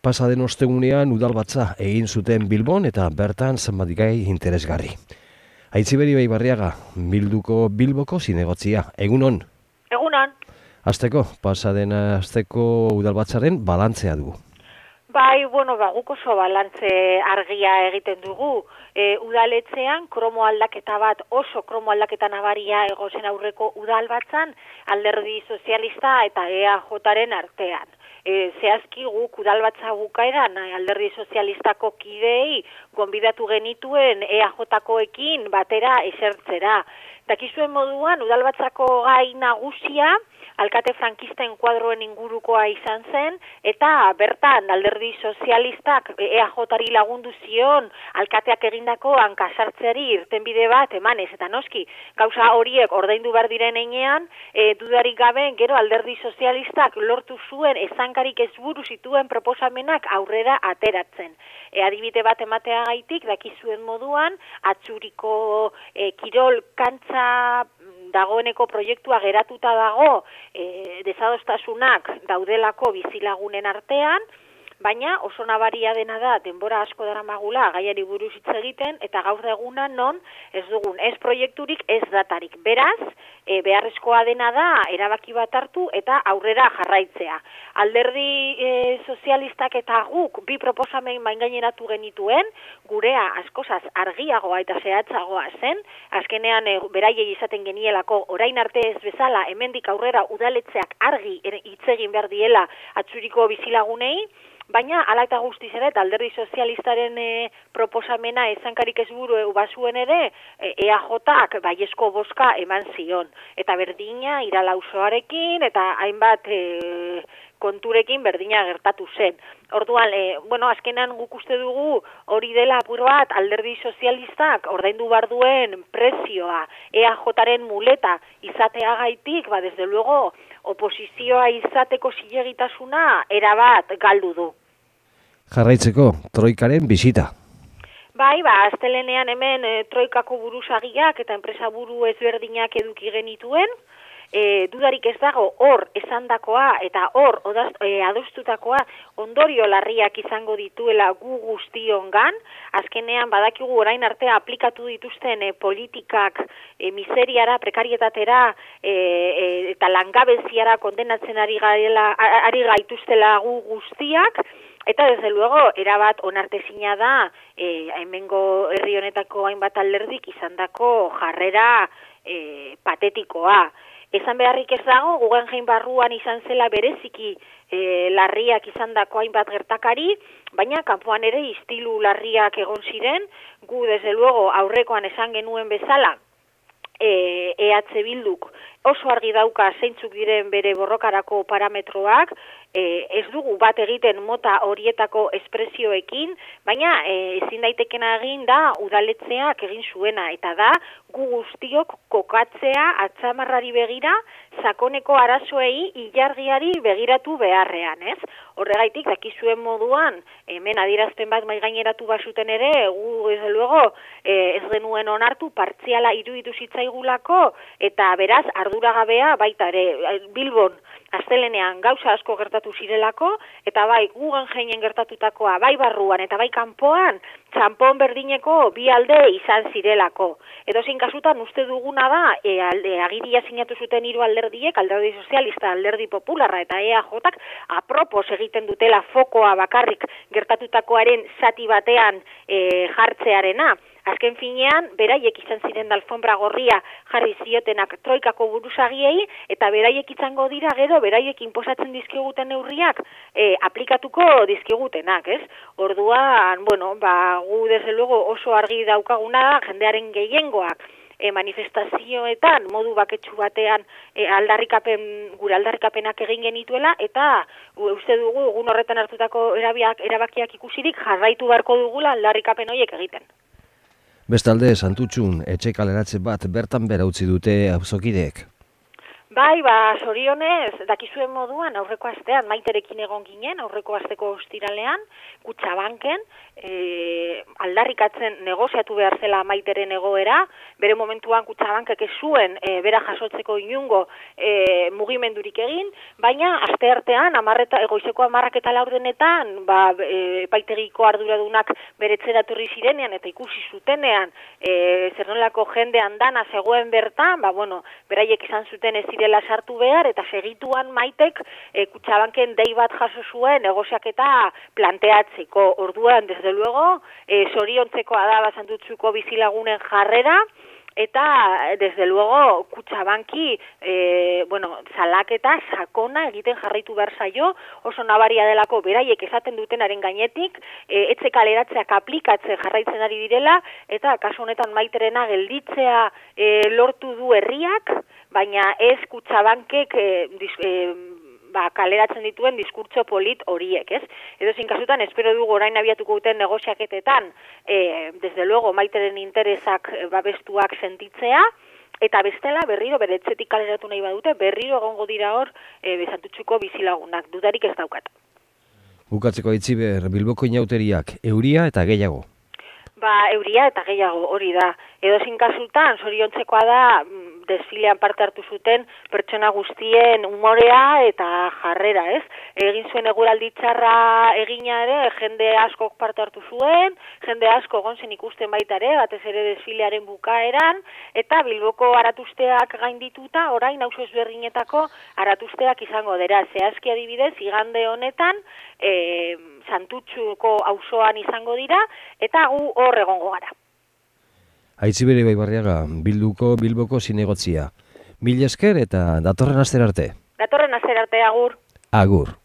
Pasaden ostegunean udalbatza egin zuten Bilbon eta bertan zenbat gai interesgarri. Aitziberi Baibarriaga, Bilboko zinegotzia. Egunon? Egunon. Pasaden asteko udalbatzaren balantzea dugu. Bai, guk oso balantze argia egiten dugu. Udaletzean kromo aldaketa bat, oso kromo aldaketa nabaria egozen aurreko udalbatzan, Alderdi Sozialista eta EAJaren artean. Zehazki guk udalbatza bukaeran Alderdi Sozialistako kideei gonbidatu genituen EAJkoekin batera esertzera. Dakizuen moduan, udalbatzako gai nagusia, alkate frankista enkuadroen ingurukoa izan zen, eta bertan Alderdi Sozialistak EAJari lagundu zion alkateak egindako hankasartzeari irtenbide bat emanez, eta noski, gauza horiek ordaindu behar diren heinean, dudarik gabe gero Alderdi Sozialistak lortu zuen ezankarik ez buru zituen proposamenak aurrera ateratzen. Adibide bat emateagaitik, dakizuen moduan, Atzuriko kirol kantza dagoeneko proiektua geratuta dago desadostasunak daudelako bizilagunen artean, baina oso nabaria dena da denbora asko daramagula gaiari buruz hitz egiten eta gaur eguna non ez dugun ez proiekturik ez datarik. Beraz, beharrezkoa dena da erabaki bat hartu eta aurrera jarraitzea. Alderdi Sozialistak eta guk bi proposamen maingaineratu genituen, gurea askozaz argiagoa eta zehatzagoa zen, azkenean beraiei izaten genielako orain arte ez bezala hemendik aurrera udaletzeak argi hitz egin behar diela Atzuriko bizilagunei, baina hala eta guztiz ere, Alderdi Sozialistaren proposamena ezankarik ez buru bazuen ere, EAJak baiezko bozka eman zion. Eta berdina Iralauzoarekin eta hainbat konturekin berdina gertatu zen. Orduan, azkenan guk uste dugu hori dela apur bat Alderdi Sozialistak ordaindu behar duen prezioa EAJaren muleta izateagaitik, desde luego, oposizioa izateko zilegitasuna erabat galdu du. Jarraitzeko, troikaren bisita. Bai, astelenean hemen troikako buruzagiak eta enpresa buru ezberdinak eduki genituen, dudarik ez dago hor esandakoa eta hor adostutakoa ondorio larriak izango dituela gu guztiongan. Azkenean badakigu orain arte aplikatu dituzten politikak miseriara, prekarietatera eta langabeziara kondenatzen ari gaituztela gu guztiak. Eta, desde luego, erabat onartezina da, hemengo herri honetako hainbat alderdik izandako jarrera patetikoa. Esan beharrik ez dago, Guggenheim barruan izan zela bereziki larriak izandako hainbat gertakari, baina kanpoan ere istilu larriak egon ziren, gu, desde luego, aurrekoan esan genuen bezala, EH Bilduk oso argi dauka zeintzuk diren bere borrokarako parametroak, ez dugu bat egiten mota horietako espresioekin, baina ezin daitekena egin da udaletzeak egin zuena, eta da gu guztiok kokatzea atzamarrari begira, sakoneko arazoei ilargiari begiratu beharrean, ez? Horregaitik, dakizuen moduan, hemen adierazpen bat maigaineratu bazuten ere, gu ez luego ez genuen onartu, partziala iruditu zitzaigulako, eta beraz, arduragabea baita ere, Bilbon, astelenean gauza asko gertatu zirelako, eta bai Guggenheimen gertatutakoa, bai barruan eta bai kanpoan, txanpon berdineko bi alde izan zirelako. Edozein kasutan uste duguna da, agiria sinatu zuten hiru alderdiek, Alderdi Sozialista, Alderdi Popularra eta EAJak, apropos egiten dutela fokoa bakarrik gertatutakoaren zati batean jartzearena. Azken finean, beraiek izan ziren alfombra gorria jarri ziotenak troikako buruzagiei, eta beraiek izango dira gero, beraiek inposatzen dizkiguten neurriak aplikatuko dizkigutenak, ez? Orduan, gu desde luego oso argi daukaguna jendearen gehiengoak manifestazioetan modu baketsu batean gure aldarrikapenak egin genituela, eta uste dugu egun horretan hartutako erabakiak ikusirik jarraitu beharko dugula aldarrikapen horiek egiten. Bestalde, Santutxun etxe kaleratze bat bertan behera utzi dute auzokideek. Bai, zorionez, dakizuen moduan, aurreko astean, Maiterekin egon ginen, aurreko asteko ostiralean, Kutxabanken, aldarrikatzen negoziatu behar zela Maiteren egoera, bere momentuan Kutxabankek ez zuen bera jasotzeko inungo mugimendurik egin, baina asteartean, goizeko 10:04 epaitegiko arduradunak beretzera etorri zirenean eta ikusi zutenean zer nolako jende andana zegoen bertan, beraiek izan zuten ez dela sartu behar, eta segituan Maitek Kutxabanken dei bat jaso zuen negoziaketa planteatzeko. Orduan, desde luego, zoriontzekoa da Basantutxuko bizilagunen jarrera, eta, desde luego, Kutxabanki, salaketa sakona egiten jarraitu behar zaio, oso nabaria delako beraiek esaten dutenaren gainetik, etxe kaleratzeak aplikatzen jarraitzen ari direla, eta kasu honetan Maiterena gelditzea lortu du herriak, baina ez Kutxabankek kaleratzen dituen diskurtso polit horiek, ez? Edozein kasutan, espero dugu orain abiatuko duten negoziaketetan, desde luego, Maiteren interesak babestuak sentitzea, eta bestela berriro bere etxetik kaleratu nahi badute, berriro egongo dira hor Basantutxuko bizilagunak, dudarik ez daukat. Bukatzeko Aitziber, Bilboko inauteriak, euria eta gehiago. Euria eta gehiago, hori da. Edozein kasutan, zoriontzekoa da, desfilean parte hartu zuten pertsona guztien umorea eta jarrera, ez? Egin zuen eguraldi txarra egina ere, jende askok parte hartu zuen, jende asko egon zen ikusten baita ere, batez ere desfilearen bukaeran, eta Bilboko aratusteak gaindituta, orain auzo ezberdinetako aratusteak izango dira. Zehazki adibidez, igande honetan, Santutxuko auzoan izango dira, eta gu hor egongo gara. Aitziber Ibaibarriaga, Bilboko zinegotzia. Mila esker eta datorren astera arte. Datorren astera arte, agur. Agur.